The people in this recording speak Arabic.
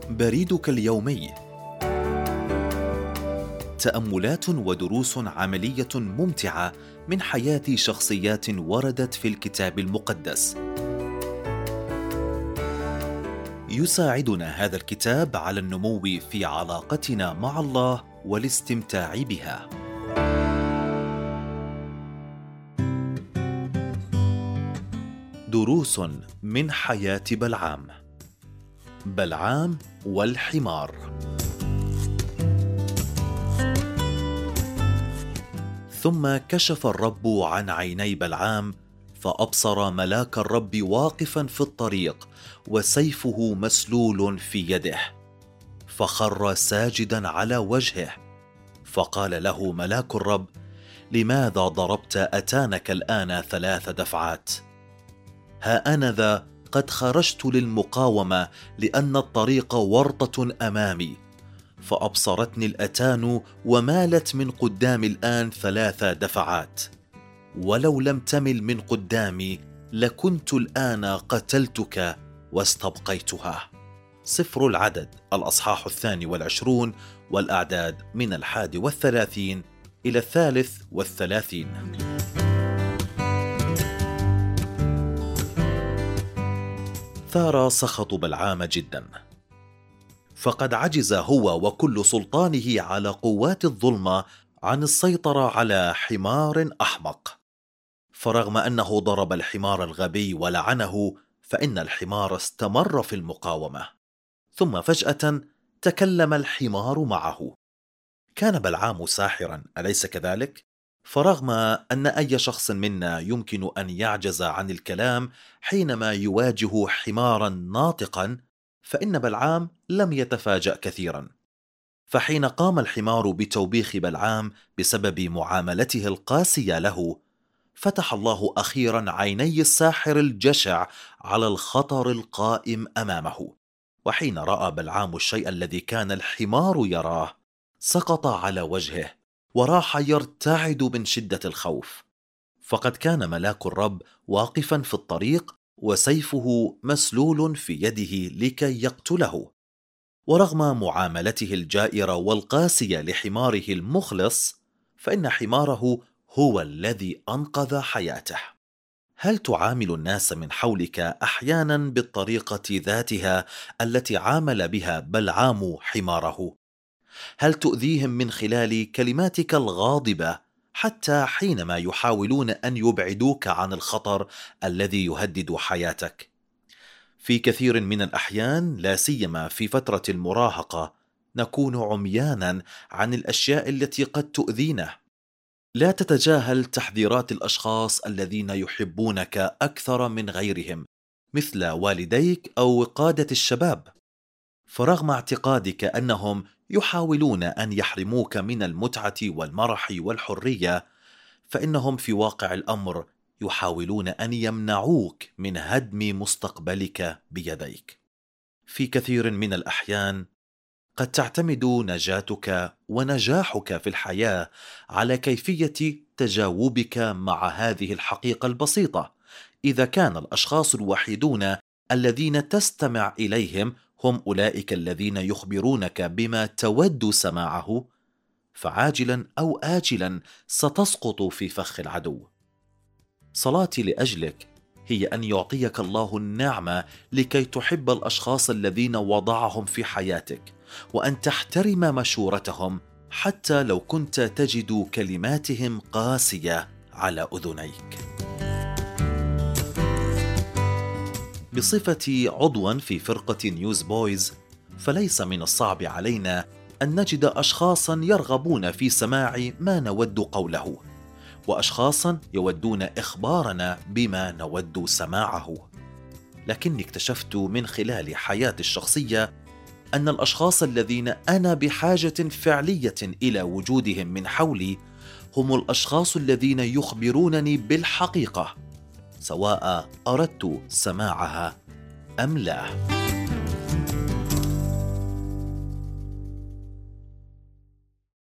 بريدك اليومي. تأملات ودروس عملية ممتعة من حياة شخصيات وردت في الكتاب المقدس. يساعدنا هذا الكتاب على النمو في علاقتنا مع الله والاستمتاع بها. دروس من حياة بلعام. بلعام والحمار. ثم كشف الرب عن عيني بلعام، فأبصر ملاك الرب واقفا في الطريق وسيفه مسلول في يده، فخر ساجدا على وجهه. فقال له ملاك الرب: لماذا ضربت أتانك الآن 3 دفعات؟ ها أنا ذا قد خرجت للمقاومة، لأن الطريق ورطة أمامي. فأبصرتني الأتان ومالت من قدامي الآن 3 دفعات، ولو لم تمل من قدامي لكنت الآن قتلتك واستبقيتها. سفر العدد الأصحاح 22 والأعداد من 31 إلى 33. ثار سخط بلعام جدا، فقد عجز هو وكل سلطانه على قوات الظلمة عن السيطرة على حمار أحمق. فرغم أنه ضرب الحمار الغبي ولعنه، فإن الحمار استمر في المقاومة. ثم فجأة تكلم الحمار معه. كان بلعام ساحرا، أليس كذلك؟ فرغم أن أي شخص منا يمكن أن يعجز عن الكلام حينما يواجه حمارا ناطقا، فإن بلعام لم يتفاجأ كثيرا. فحين قام الحمار بتوبيخ بلعام بسبب معاملته القاسية له، فتح الله أخيرا عيني الساحر الجشع على الخطر القائم أمامه. وحين رأى بلعام الشيء الذي كان الحمار يراه، سقط على وجهه وراح يرتعد من شدة الخوف. فقد كان ملاك الرب واقفا في الطريق وسيفه مسلول في يده لكي يقتله. ورغم معاملته الجائرة والقاسية لحماره المخلص، فإن حماره هو الذي أنقذ حياته. هل تعامل الناس من حولك أحيانا بالطريقة ذاتها التي عامل بها بلعام حماره؟ هل تؤذيهم من خلال كلماتك الغاضبة، حتى حينما يحاولون أن يبعدوك عن الخطر الذي يهدد حياتك؟ في كثير من الأحيان، لا سيما في فترة المراهقة، نكون عميانا عن الأشياء التي قد تؤذينا. لا تتجاهل تحذيرات الأشخاص الذين يحبونك أكثر من غيرهم، مثل والديك أو قادة الشباب. فرغم اعتقادك أنهم يحاولون أن يحرموك من المتعة والمرح والحرية، فإنهم في واقع الأمر يحاولون أن يمنعوك من هدم مستقبلك بيديك. في كثير من الأحيان قد تعتمد نجاتك ونجاحك في الحياة على كيفية تجاوبك مع هذه الحقيقة البسيطة. إذا كان الأشخاص الوحيدون الذين تستمع إليهم هم أولئك الذين يخبرونك بما تود سماعه، فعاجلا أو آجلا ستسقط في فخ العدو. صلاتي لأجلك هي أن يعطيك الله النعمة لكي تحب الأشخاص الذين وضعهم في حياتك، وأن تحترم مشورتهم حتى لو كنت تجد كلماتهم قاسية على أذنيك. بصفتي عضوا في فرقة نيوز بويز، فليس من الصعب علينا أن نجد أشخاصا يرغبون في سماع ما نود قوله، وأشخاصا يودون إخبارنا بما نود سماعه. لكني اكتشفت من خلال حياتي الشخصية أن الأشخاص الذين أنا بحاجة فعلية إلى وجودهم من حولي هم الأشخاص الذين يخبرونني بالحقيقة، سواء أردت سماعها أم لا.